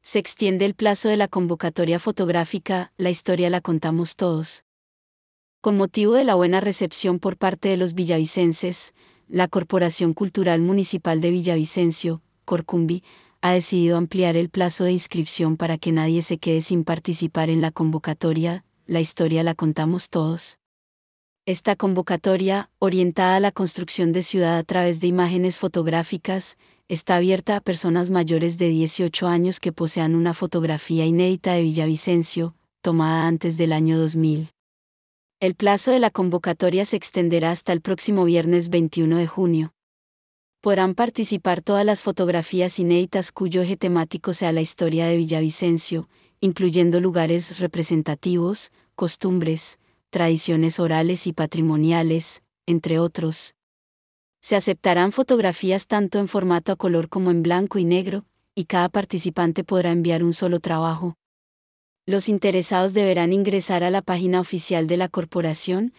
Se extiende el plazo de la convocatoria fotográfica, la historia la contamos todos. Con motivo de la buena recepción por parte de los villavicenses, la Corporación Cultural Municipal de Villavicencio, Corcumbi, ha decidido ampliar el plazo de inscripción para que nadie se quede sin participar en la convocatoria, la historia la contamos todos. Esta convocatoria, orientada a la construcción de ciudad a través de imágenes fotográficas, está abierta a personas mayores de 18 años que posean una fotografía inédita de Villavicencio, tomada antes del año 2000. El plazo de la convocatoria se extenderá hasta el próximo viernes 21 de junio. Podrán participar todas las fotografías inéditas cuyo eje temático sea la historia de Villavicencio, incluyendo lugares representativos, costumbres, tradiciones orales y patrimoniales, entre otros. Se aceptarán fotografías tanto en formato a color como en blanco y negro, y cada participante podrá enviar un solo trabajo. Los interesados deberán ingresar a la página oficial de la corporación,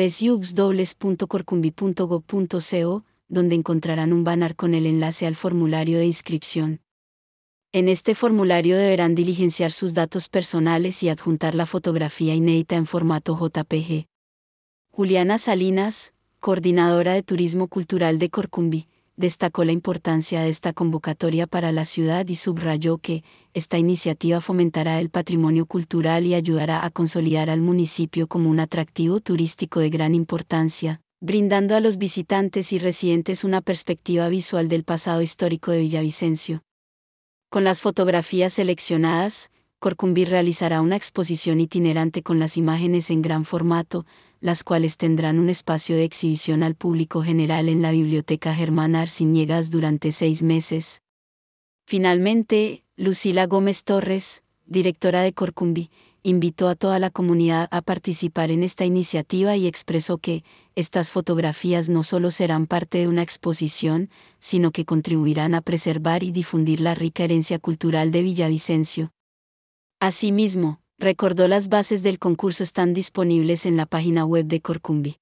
www.corcumbi.gov.co, donde encontrarán un banner con el enlace al formulario de inscripción. En este formulario deberán diligenciar sus datos personales y adjuntar la fotografía inédita en formato JPG. Juliana Salinas, coordinadora de Turismo Cultural de Corcumbi, destacó la importancia de esta convocatoria para la ciudad y subrayó que esta iniciativa fomentará el patrimonio cultural y ayudará a consolidar al municipio como un atractivo turístico de gran importancia, brindando a los visitantes y residentes una perspectiva visual del pasado histórico de Villavicencio. Con las fotografías seleccionadas, Corcumbi realizará una exposición itinerante con las imágenes en gran formato, las cuales tendrán un espacio de exhibición al público general en la Biblioteca Germán Arciniegas durante 6 meses. Finalmente, Lucila Gómez Torres, directora de Corcumbi, invitó a toda la comunidad a participar en esta iniciativa y expresó que estas fotografías no solo serán parte de una exposición, sino que contribuirán a preservar y difundir la rica herencia cultural de Villavicencio. Asimismo, recordó las bases del concurso están disponibles en la página web de Corcumbi.